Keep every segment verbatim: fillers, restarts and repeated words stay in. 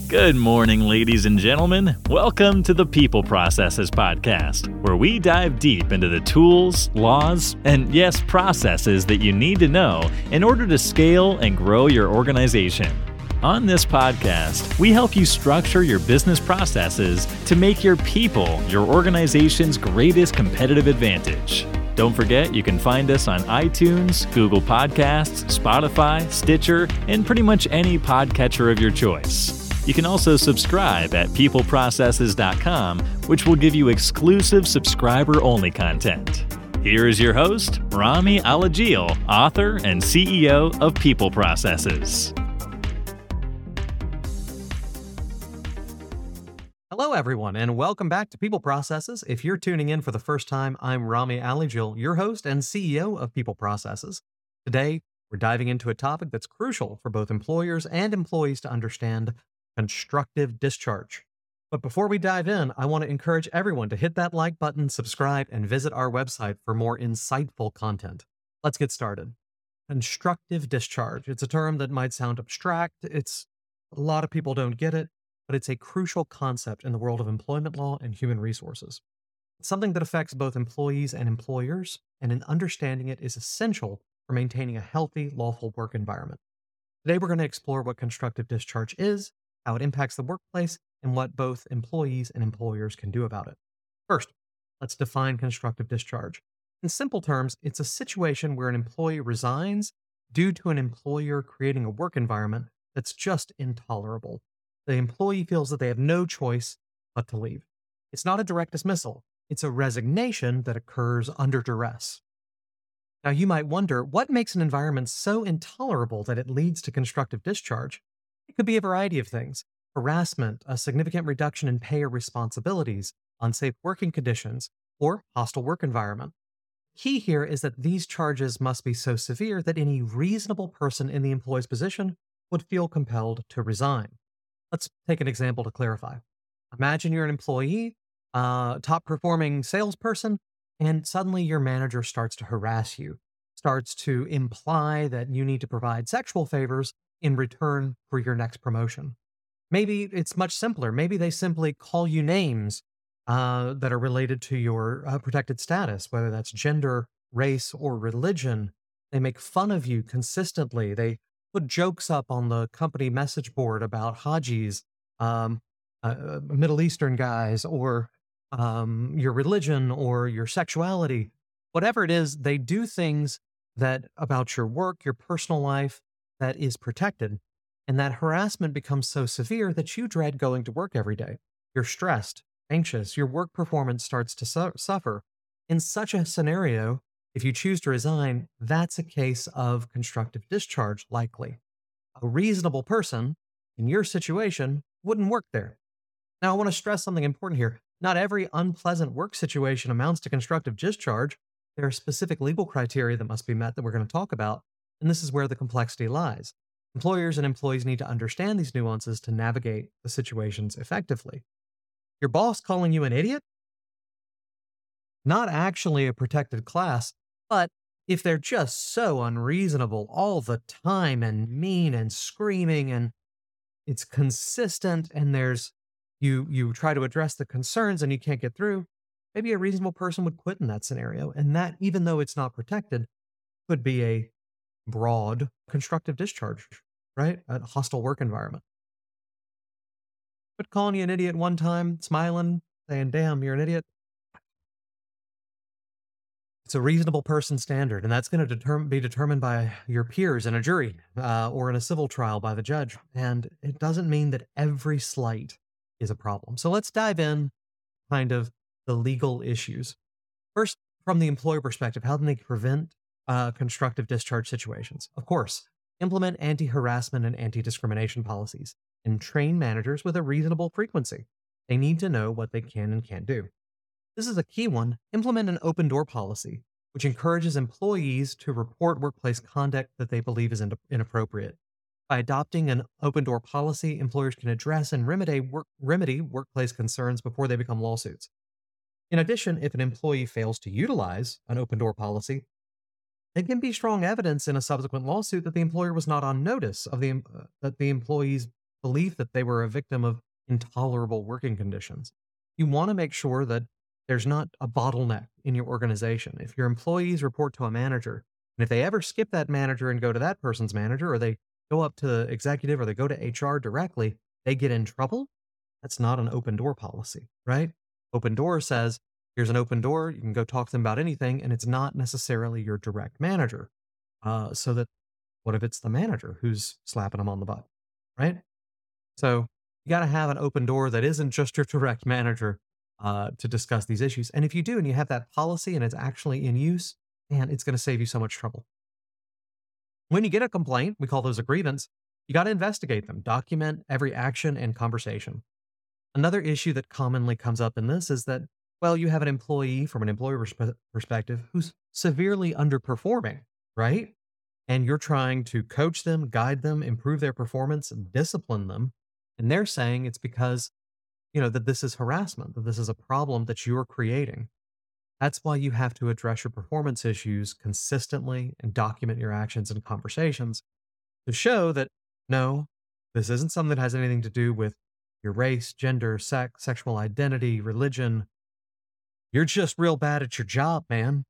Good morning, ladies and gentlemen. Welcome to the People Processes Podcast, where we dive deep into the tools, laws, and yes, processes that you need to know in order to scale and grow your organization. On this podcast, we help you structure your business processes to make your people your organization's greatest competitive advantage. Don't forget, you can find us on iTunes, Google Podcasts, Spotify, Stitcher, and pretty much any podcatcher of your choice. You can also subscribe at people processes dot com, which will give you exclusive subscriber-only content. Here is your host, Rami Alajil, author and C E O of People Processes. Hello, everyone, and welcome back to People Processes. If you're tuning in for the first time, I'm Rami Alajil, your host and C E O of People Processes. Today, we're diving into a topic that's crucial for both employers and employees to understand: constructive discharge. But before we dive in, I want to encourage everyone to hit that like button, subscribe, and visit our website for more insightful content. Let's get started. Constructive discharge. It's a term that might sound abstract. It's a lot of people don't get it, but it's a crucial concept in the world of employment law and human resources. It's something that affects both employees and employers, and in understanding it is essential for maintaining a healthy, lawful work environment. Today, we're going to explore what constructive discharge is, how it impacts the workplace, and what both employees and employers can do about it. First, let's define constructive discharge. In simple terms, it's a situation where an employee resigns due to an employer creating a work environment that's just intolerable. The employee feels that they have no choice but to leave. It's not a direct dismissal. It's a resignation that occurs under duress. Now, you might wonder, what makes an environment so intolerable that it leads to constructive discharge? It could be a variety of things: harassment, a significant reduction in pay or responsibilities, unsafe working conditions, or hostile work environment. Key here is that these charges must be so severe that any reasonable person in the employee's position would feel compelled to resign. Let's take an example to clarify. Imagine you're an employee, uh, top performing salesperson, and suddenly your manager starts to harass you, starts to imply that you need to provide sexual favors in return for your next promotion. Maybe it's much simpler. Maybe they simply call you names uh, that are related to your uh, protected status, whether that's gender, race, or religion. They make fun of you consistently. They put jokes up on the company message board about Hajis, um, uh, Middle Eastern guys, or um, your religion or your sexuality. Whatever it is, they do things that about your work, your personal life, that is protected. And that harassment becomes so severe that you dread going to work every day. You're stressed, anxious, your work performance starts to su- suffer. In such a scenario, if you choose to resign, that's a case of constructive discharge, likely. A reasonable person in your situation wouldn't work there. Now, I want to stress something important here. Not every unpleasant work situation amounts to constructive discharge. There are specific legal criteria that must be met that we're going to talk about, and this is where the complexity lies. Employers and employees need to understand these nuances to navigate the situations effectively. Your boss calling you an idiot? Not actually a protected class, but if they're just so unreasonable all the time and mean and screaming and it's consistent and there's you you try to address the concerns and you can't get through, maybe a reasonable person would quit in that scenario. And that, even though it's not protected, could be a broad constructive discharge, right? A hostile work environment. But calling you an idiot one time, smiling, saying, damn, you're an idiot. It's a reasonable person standard, and that's going to determ- be determined by your peers in a jury uh, or in a civil trial by the judge. And it doesn't mean that every slight is a problem. So let's dive in kind of the legal issues. First, from the employer perspective, how can they prevent uh, constructive discharge situations? Of course, implement anti-harassment and anti-discrimination policies and train managers with a reasonable frequency. They need to know what they can and can't do. This is a key one. Implement an open door policy, which encourages employees to report workplace conduct that they believe is in- inappropriate. By adopting an open door policy, employers can address and remedy, work- remedy workplace concerns before they become lawsuits. In addition, if an employee fails to utilize an open door policy, it can be strong evidence in a subsequent lawsuit that the employer was not on notice of the uh, that the employee's belief that they were a victim of intolerable working conditions. You want to make sure that there's not a bottleneck in your organization. If your employees report to a manager, and if they ever skip that manager and go to that person's manager, or they go up to the executive or they go to H R directly, they get in trouble. That's not an open door policy, right? Open door says, here's an open door. You can go talk to them about anything, and it's not necessarily your direct manager. Uh, so that what if it's the manager who's slapping them on the butt, right? So you got to have an open door that isn't just your direct manager uh, to discuss these issues. And if you do, and you have that policy and it's actually in use, man, it's going to save you so much trouble. When you get a complaint, we call those a grievance, you got to investigate them, document every action and conversation. Another issue that commonly comes up in this is that, well, you have an employee from an employer perspe- perspective who's severely underperforming, right? And you're trying to coach them, guide them, improve their performance, and discipline them. And they're saying it's because, you know, that this is harassment, that this is a problem that you're creating. That's why you have to address your performance issues consistently and document your actions and conversations to show that, no, this isn't something that has anything to do with your race, gender, sex, sexual identity, religion. You're just real bad at your job, man.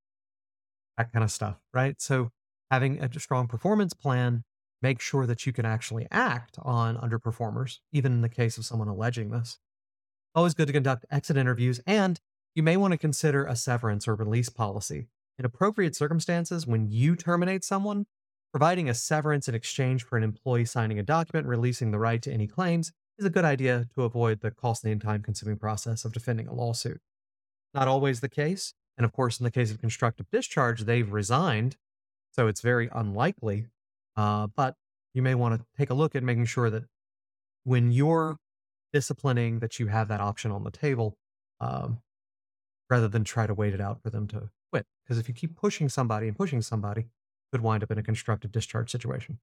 That kind of stuff, right? So having a strong performance plan, make sure that you can actually act on underperformers, even in the case of someone alleging this. Always good to conduct exit interviews, and you may want to consider a severance or release policy. In appropriate circumstances, when you terminate someone, providing a severance in exchange for an employee signing a document releasing the right to any claims is a good idea to avoid the costly and time-consuming process of defending a lawsuit. Not always the case, and of course, in the case of constructive discharge, they've resigned, so it's very unlikely, uh, but you may want to take a look at making sure that when you're disciplining, that you have that option on the table, um, rather than try to wait it out for them to quit. Because if you keep pushing somebody and pushing somebody, it could wind up in a constructive discharge situation.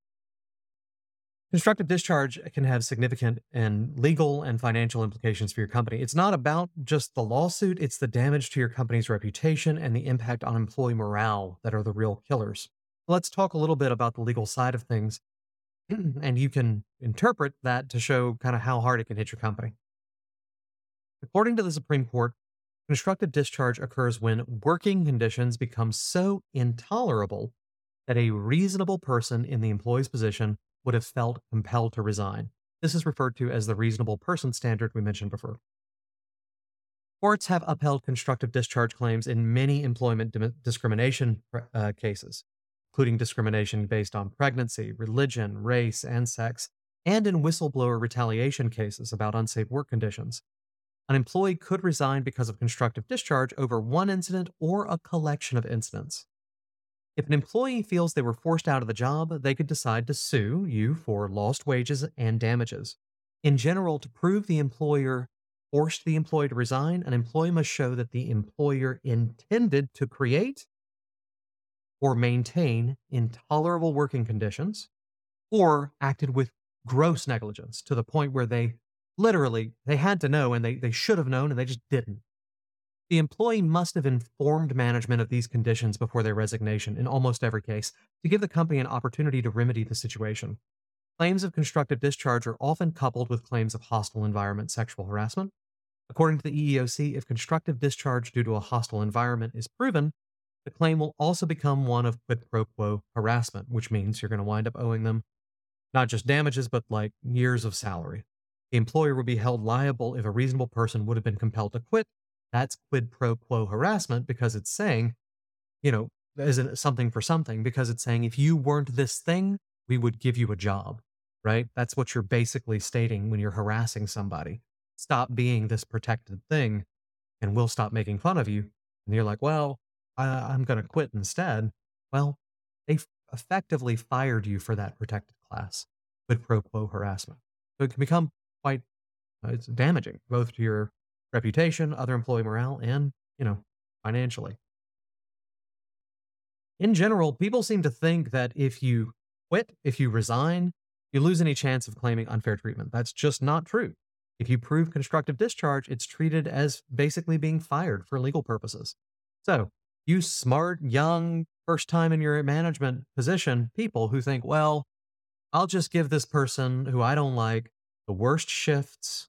Constructive discharge can have significant and legal and financial implications for your company. It's not about just the lawsuit, it's the damage to your company's reputation and the impact on employee morale that are the real killers. Let's talk a little bit about the legal side of things, and you can interpret that to show kind of how hard it can hit your company. According to the Supreme Court, constructive discharge occurs when working conditions become so intolerable that a reasonable person in the employee's position would have felt compelled to resign. This is referred to as the reasonable person standard we mentioned before. Courts have upheld constructive discharge claims in many employment di- discrimination uh, cases, including discrimination based on pregnancy, religion, race, and sex, and in whistleblower retaliation cases about unsafe work conditions. An employee could resign because of constructive discharge over one incident or a collection of incidents. If an employee feels they were forced out of the job, they could decide to sue you for lost wages and damages. In general, to prove the employer forced the employee to resign, an employee must show that the employer intended to create or maintain intolerable working conditions or acted with gross negligence to the point where they literally, they had to know and they, they should have known and they just didn't. The employee must have informed management of these conditions before their resignation in almost every case to give the company an opportunity to remedy the situation. Claims of constructive discharge are often coupled with claims of hostile environment sexual harassment. According to the E E O C, if constructive discharge due to a hostile environment is proven, the claim will also become one of quid pro quo harassment, which means you're going to wind up owing them not just damages, but like years of salary. The employer will be held liable if a reasonable person would have been compelled to quit. That's quid pro quo harassment because it's saying, you know, isn't something for something, because it's saying if you weren't this thing, we would give you a job, right? That's what you're basically stating when you're harassing somebody. Stop being this protected thing and we'll stop making fun of you. And you're like, well, I, I'm going to quit instead. Well, they effectively fired you for that protected class, quid pro quo harassment. So it can become quite uh, it's damaging, both to your reputation, other employee morale, and, you know, financially. In general, people seem to think that if you quit, if you resign, you lose any chance of claiming unfair treatment. That's just not true. If you prove constructive discharge, it's treated as basically being fired for legal purposes. So, you smart, young, first time in your management position people who think, well, I'll just give this person who I don't like the worst shifts,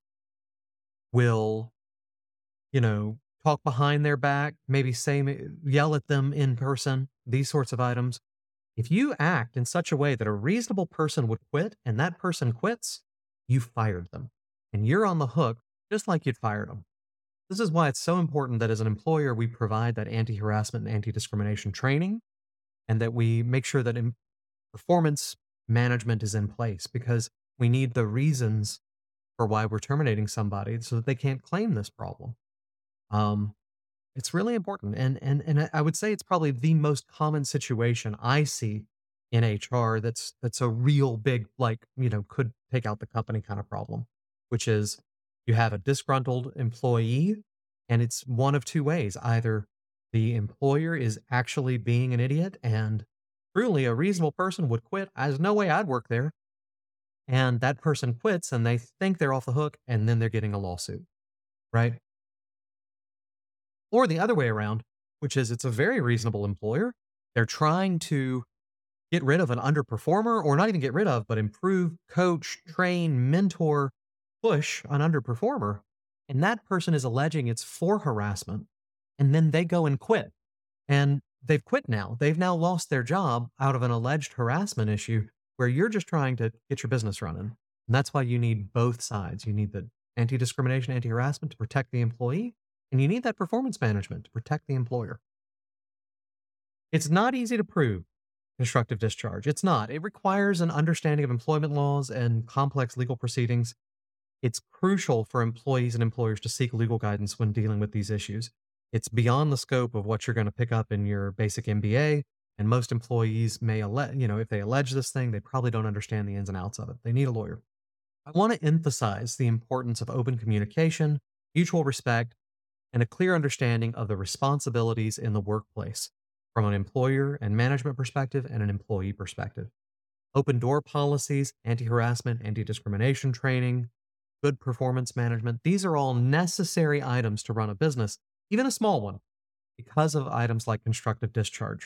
will, you know, talk behind their back, maybe say, yell at them in person, these sorts of items. If you act in such a way that a reasonable person would quit and that person quits, you fired them. And you're on the hook just like you'd fired them. This is why it's so important that as an employer, we provide that anti-harassment and anti-discrimination training, and that we make sure that in performance management is in place, because we need the reasons for why we're terminating somebody so that they can't claim this problem. Um, it's really important. And, and, and I would say it's probably the most common situation I see in H R that's, that's a real big, like, you know, could take out the company kind of problem, which is you have a disgruntled employee, and it's one of two ways. Either the employer is actually being an idiot and truly a reasonable person would quit. There's no way I'd work there. And that person quits and they think they're off the hook, and then they're getting a lawsuit, right? Or the other way around, which is it's a very reasonable employer. They're trying to get rid of an underperformer, or not even get rid of, but improve, coach, train, mentor, push an underperformer. And that person is alleging it's for harassment. And then they go and quit. And they've quit now. They've now lost their job out of an alleged harassment issue where you're just trying to get your business running. And that's why you need both sides. You need the anti-discrimination, anti-harassment to protect the employee, and you need that performance management to protect the employer. It's not easy to prove constructive discharge. It's not. It requires an understanding of employment laws and complex legal proceedings. It's crucial for employees and employers to seek legal guidance when dealing with these issues. It's beyond the scope of what you're going to pick up in your basic M B A, and most employees may, alle- you know, if they allege this thing, they probably don't understand the ins and outs of it. They need a lawyer. I want to emphasize the importance of open communication, mutual respect, and a clear understanding of the responsibilities in the workplace from an employer and management perspective and an employee perspective. Open door policies, anti-harassment, anti-discrimination training, good performance management. These are all necessary items to run a business, even a small one, because of items like constructive discharge.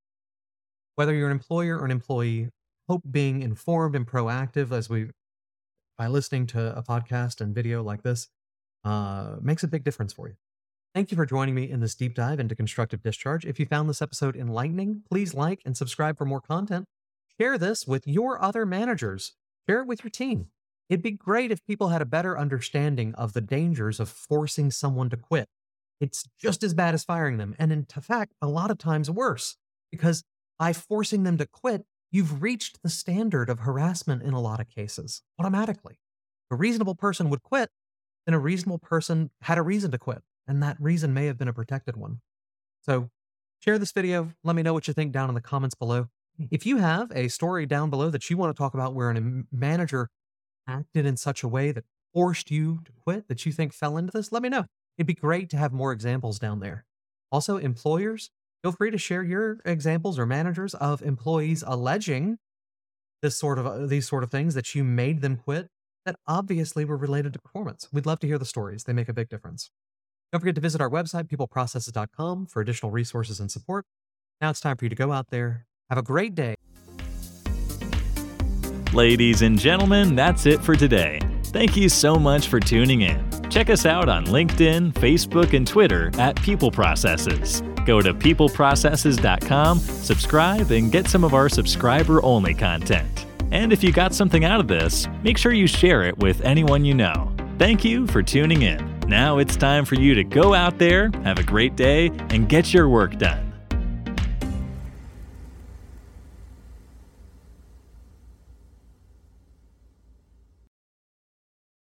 Whether you're an employer or an employee, hope being informed and proactive as we, by listening to a podcast and video like this, uh, makes a big difference for you. Thank you for joining me in this deep dive into constructive discharge. If you found this episode enlightening, please like and subscribe for more content. Share this with your other managers. Share it with your team. It'd be great if people had a better understanding of the dangers of forcing someone to quit. It's just as bad as firing them, and in fact, a lot of times worse, because by forcing them to quit, you've reached the standard of harassment in a lot of cases automatically. If a reasonable person would quit, then a reasonable person had a reason to quit, and that reason may have been a protected one. So share this video. Let me know what you think down in the comments below. If you have a story down below that you want to talk about where a manager acted in such a way that forced you to quit, that you think fell into this, let me know. It'd be great to have more examples down there. Also, employers, feel free to share your examples or managers of employees alleging this sort of uh, these sort of things that you made them quit that obviously were related to performance. We'd love to hear the stories. They make a big difference. Don't forget to visit our website, people processes dot com, for additional resources and support. Now it's time for you to go out there. Have a great day. Ladies and gentlemen, that's it for today. Thank you so much for tuning in. Check us out on LinkedIn, Facebook, and Twitter at People Processes. Go to people processes dot com, subscribe, and get some of our subscriber-only content. And if you got something out of this, make sure you share it with anyone you know. Thank you for tuning in. Now it's time for you to go out there, have a great day, and get your work done.